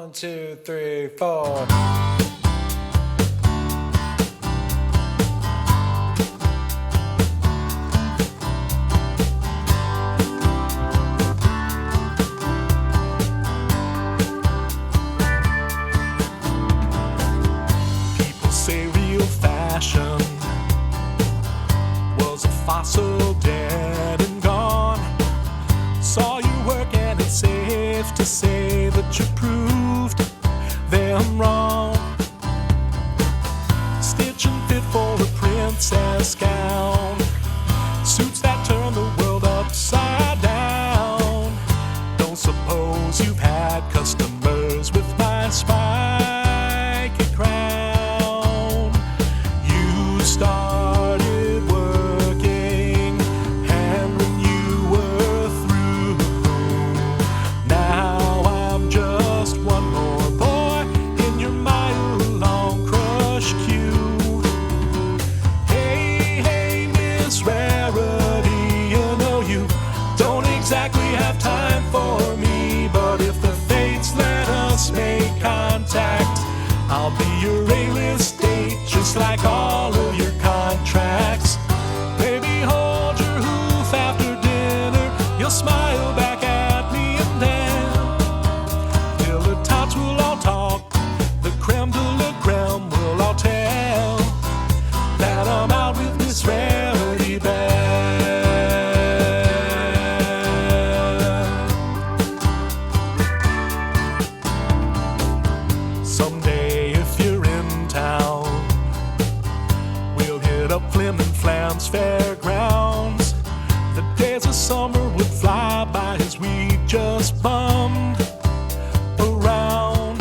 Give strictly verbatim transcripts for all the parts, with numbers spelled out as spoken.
One, two, three, four. People say real fashion was a fossil dead and gone. Saw you work and it's safe to say that you proved them wrong. Stitch and fit for a princess gown, suits that turn the world upside down. Don't suppose you've had customers with my spiky crown. You started working, and when you were through, now I'm just one more boy in your mile-long crush queue. Hey, hey, Miss Rarity, you know you don't exactly have time for me, but if the fates let us make contact, I'll be your A-list date, just like all of your contracts. Baby, hold your hoof after dinner, you'll smile back at me, and then dilettantes will all talk, the creme de la creme will all tell that I'm out with Miss Rarity Bell. Someday if you're in town, we'll hit up Flim and Flam's fairgrounds. The days of summer would fly by as we just bummed around,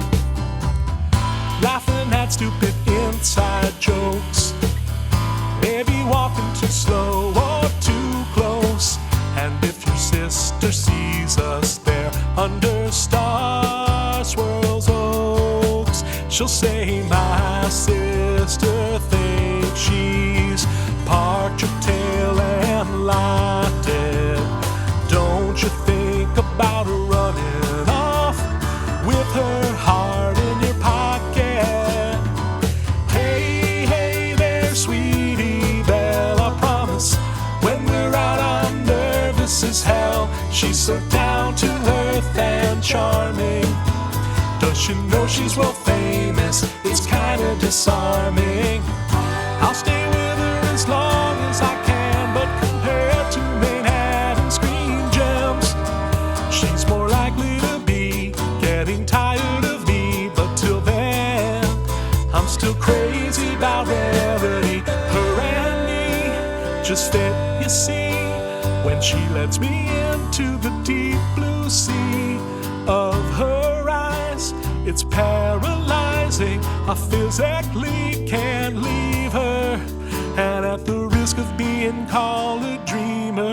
laughing at stupid inside jokes, maybe walking too slow or too close. And if your sister sees us there under Star Swirl's oaks, she'll say my sister thinks she's parked your tail and locked it. Don't you think about her running off with her heart in your pocket? Hey, hey there, sweetie Belle, I promise when we're out I'm nervous as hell. She's so down to earth and charming. Does she know she's world famous? It's kinda disarming. I'll stay with her as long as I can, but compared to Manhattan's green gems, she's more likely to be getting tired of me. But till then, I'm still crazy about Rarity. Her and me just fit, you see, when she lets me into the deep blue sea of her eyes. It's paralyzing, I physically can't leave her, and at the risk of being called a dreamer.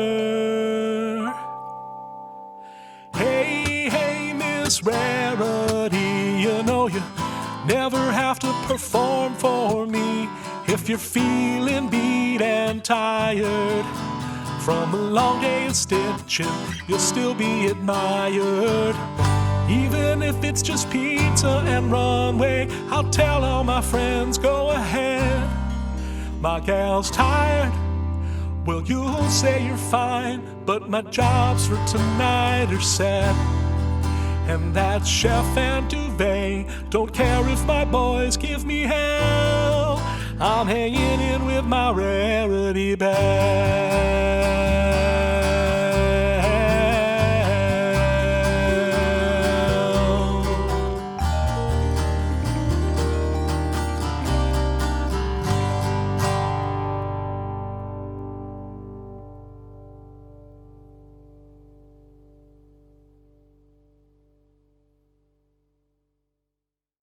Hey, hey, Miss Rarity, you know you never have to perform for me. If you're feeling beat and tired from a long day of stitching, you'll still be admired. Even if it's just pizza and runway, I'll tell all my friends, go ahead. My gal's tired, well, you'll say you're fine, but my jobs for tonight are set. And that chef and duvet don't care if my boys give me hell. I'm hanging in with my Rarity Bell.